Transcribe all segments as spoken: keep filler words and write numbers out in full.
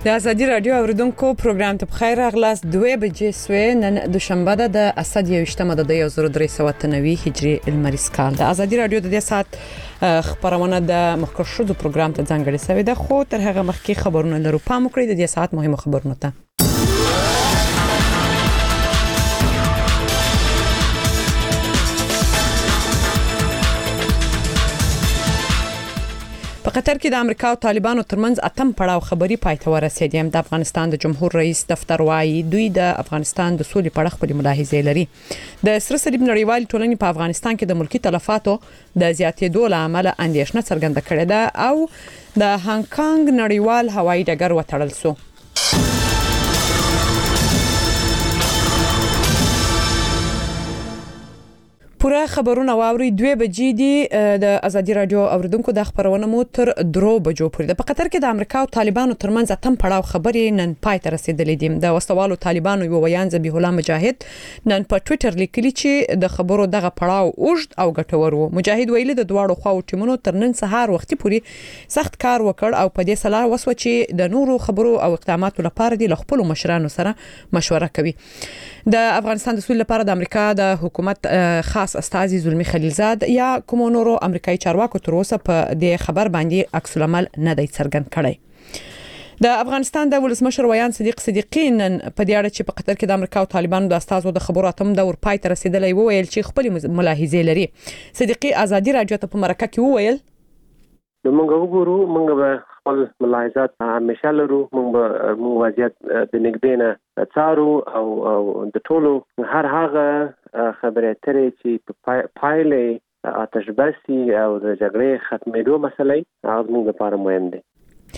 د ازادي رادیو اوریدونکو پروګرام ته بخیر راغلاست. دوه بجې سوې نن دوشنبه ده د اسد یوشتمه د یو زر درې سوه نوي هجری المریز کال. د ازادي رادیو د دې سات خبرونه د مخکښو د پروګرام ته ځانګړې شوې ده، خو تر هغه مخکې خبرونه لرو. پام وکړئ د دې سات مهمه خبرونه ته. په قطر کې د امریکا او طالبانو ترمنځ اتم پړاو خبري پای ته ورسېدي. د افغانستان د جمهور رئیس دفتر وايي دوی د افغانستان د سولې په اړه خپل ملاحظې لري. د سره صلیب نړیوال ټولنې په افغانستان کې د ملکی تلفاتو د زیاتېدو له امله اندېښنه څرګنده کړې ده او د هانګ کانګ نړیوال هوایي ډګر وتړل شو. پوره خبرونه واوري. دوه بجې دي د ازادي رادیو اوریدونکو د خبرونه مو تر درو بجو پورې. د قطر کې د امریکا او طالبانو ترمنځ اتم پړاو خبرې نن پای ته رسیدلې دي. د وسوالو طالبانو یو ویان ذبیح الله مجاهد نن په ټوئیټر لیکلی چې د خبرو دغه پړاو اوږد او ګټور و. مجاهد ویلي د دواړو خواو ټیمونو تر نن سهار وختي پورې سخت کار وکړ او په دې سلا وسو چې د نورو خبرو او اقداماتو لپاره د خپل مشرانو سره مشوره کوي. د افغانستان د سولې لپاره د امریکا د حکومت خاص استازي زلمی خلیلزاد یا کوم نورو امریکایي چارواکو تر اوسه په دې خبر باندې عکس العمل نه دی څرګند کړی. د افغانستان د ولسمشر ویان صدیق صدیقی نن په دې اړه چې په قطر کې د امریکا او طالبانو د استازو د خبرو اتم دور پای ته رسیدلی وویل چې خپل ملاحظې لري. صدیقی ازادي رادیو ته په مرکه کې وویل موږ وګورو، موږ به خپل ملاحظات همیشه لرو، موږ به موږ وضعیت د نږدې نه څارو او د ټولو هر هغه خبرې اترې چې په پایلې آتش بسي او د جګړې ختمېدو مسلې هغه موږ لپاره مهم دي.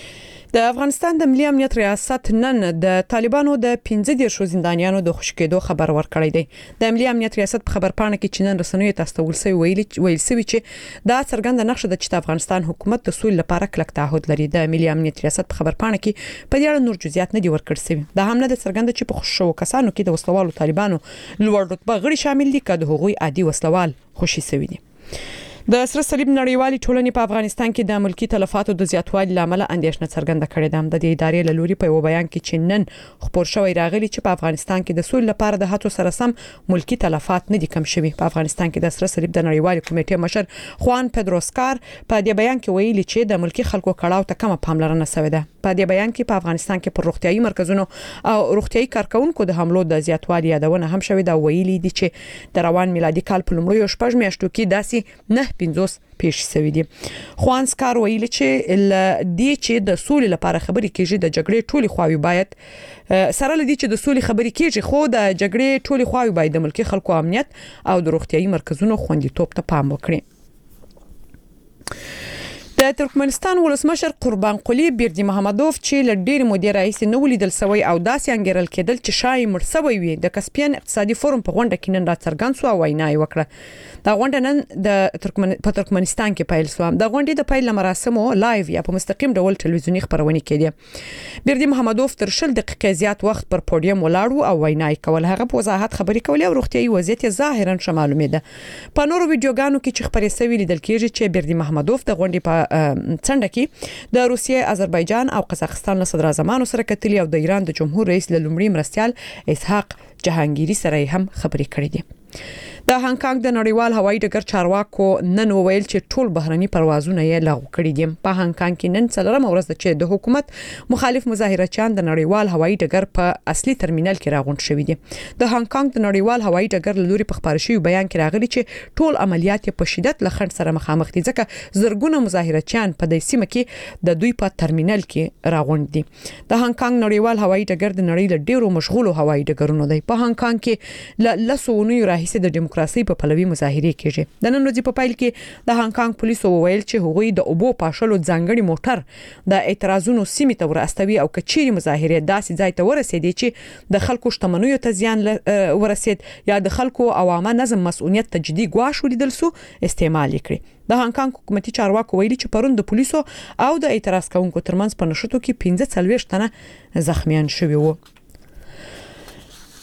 د افغانستان د ملي امنیت ریاست نن د طالبانو د پنځه دیرشو زندانیانو د خوشکېدو خبر ورکړی دی. د ملي امنیت ریاست په خبرپاڼه کې چې نن رسنیو ته استول سوی ویلي ویل سوی چې دا څرګنده نقشه ده چې د افغانستان حکومت د سولې لپاره کلک تعهد لري. د ملي امنیت ریاست په خبرپاڼه کې په دې اړه نور جزئیات نه دي ورکړل سوي. دا هم نه ده څرګنده چې په خوشو کسانو کې د وسلوالو طالبانو لوړ رتبه غړي شامل دي که د هغوی عادي وسلوال خوشي سوي دي. د سره صلیب نړیوال ټولنې په افغانستان کې د ملکی تلفاتو د زیاتوالي لامل اندېښنه څرګنده کړې ده. د دې ادارې له لوري په یو بیان کې چې نن خبر شوی راغلی چې په افغانستان کې د سولې لپاره د هڅو سره سم ملکی تلفات نه دي کم شوي. په افغانستان کې د سره صلیب د نړیوال کمیټې مشر خوان پدروسکار په دې بیان کې ویلي چې د ملکی خلکو کړهو ته کومه پاملرنه شوې ده. په دې بیان کې په افغانستان کې پر روغتيایي مرکزونو او روغتيایي کارکونکو د حملو د زیاتوالي یادونه هم شوې ده. ویلي دي چې د روان میلادي کال په لومړیو شپږ میاشتو کې داسې نه پنځوس پیښ شوې دي. خوان سکار ویلي چې ل دې چې د سولې لپاره خبرې کیږي د جګړې ټولي خواوی باید سره لدی چې د سولې خبرې کیږي خو د جګړې ټولي خواوی باید د ملکی خلکو امنیت او د روغتيایي مرکزونو خوندیتوب ته پام وکړي. د ترکمنستان ولسمشر قربان قلی بیردی محمدوف چې ل ډیر مودې راهیسې نو ولیدل سوی او داسې انګیرل کېدل چې شای مرسوي وي د کسپین اقتصادي فورم په غونډه کې نن را څرګند شو او وینا یې وکړه. دا غونډه نن د ترکمن په ترکمنستان کې پیل شو. د غونډې د پیل مراسمو لایو یا په مستقیم ډول ټلویزیونی خبرونه کېدې. بیردی محمدوف تر شل دقیقې زیات وخت پر پوډیم ولاړ او وینا یې کول. هغه په وضاحت خبرې کولې او روغتيایي وضعیت ظاهرا شمالومې ده. په نورو ویډیوګانو کې چې خبرې سوي لیدل کېږي چې بیردی محمدوف د غونډې په څنډه کې د روسیې، آذربایجان او قزاقستان له صدر اعظمانو سره کتلي او د ایران د جمهور رئیس له لومړي مرستيال اسحاق جهانگیری سره هم خبرې کړې دي. د هانګ کانګ د نړیوال هوایي ډګر چارواکو نن وویل چې ټول بهرني پروازونه یې لغوه کړي دي. په هانګ کانګ کې نن څلورمه ورځ ده چې د حکومت مخالف مظاهرچیان د نړیوال هوایي ډګر په اصلي ترمینل کې راغونډ شوي دي. د هانګ کانګ د نړیوال هوایي ډګر لوري په خبري شوی بیان کې راغلي چې ټول عملیات په شدت له خنډ سره مخامخ دي ځکه زرګونه مظاهرچیان په دې سیمه کې د دوی په ترمینل کې راغونډ دي. د هانګ کانګ نړیوال هوایي ډګر د نړۍ له ډیرو مشغولو هوایي ډګرونو دی. په هانګ کانګ کې ل لسونو راهیسه د دیموکراسي په پلوي مظاهره کیږي. د نن ورځې په پیل کې د هانګ کانګ پولیسو وویل چې هغوی د اوبو پاشلو ځانګړي موټر د اعتراضونو سیمه ته ورستوي او کچيري مظاهره داسې ځای ته ورسېدي چې د خلکو شتمنیو ته زیان ورسید یا د خلکو عوامه نظم مسؤلیت ته جدي ګواښ ولیدل سو استعمال کړي. د هانګ کانګ حکومتي چارواکو ویلي چې پرون د پولیسو او د اعتراض کوونکو ترمنځ په نشټو کې پنځه څلوېښت تنه زخمیان شوي وو.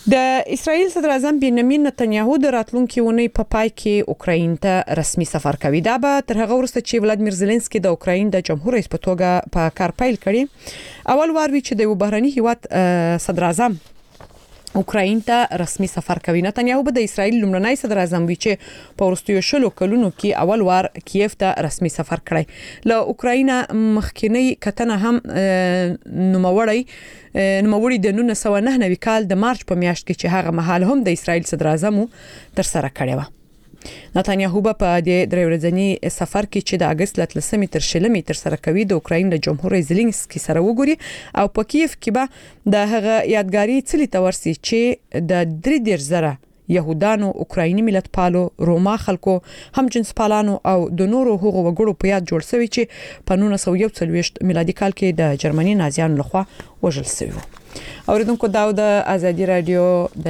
د اسرایل صدر اعظم بنیامین نتنیاهو د راتلونکي ونې په پای کې اوکراین ته رسمي سفر کوي. دا به تر هغه وروسته چې ولادمیر زيلنسکي د اوکراین د جمهور رئیس په توګه په کار پیل کړي اول وار وی چې د بهرني هیواد صدر اعظم اوکراین ته رسمي سفر کوي. نتنیاهو به د اسرایل لومړنی صدر اعظم وی چې په ورستیو شلو کلونو کې اول وار کیف ته رسمي سفر کړی. له اوکراین مخکینی کتنه هم نوموړی نوموړي د نولس سوه نهه نوي کال د مارچ په میاشت کې چې هغه مهال هم د اسرایل صدر اعظم تر سره کړی و. نتنیاهو په دې درې ورځنی سفر کې چې د اگست لسمې تر شلمې تر سره کوي د اوکراین د جمهور رئیس زيلنسکي سره وګوري او په کیف کې به د هغه یادګاری څلي تورسي چې د درې ډیر زره يهودانو اوکرایني ملت پالو روما خلکو هم جنس پالانو او د نورو حقوقو وګړو په یاد جوړ شوی چې په نولس سوه یو څلوېښت میلادي کال کې د جرمني نازیانو لخوا وژل شوی و. اوریدونکو دا د ازادي رادیو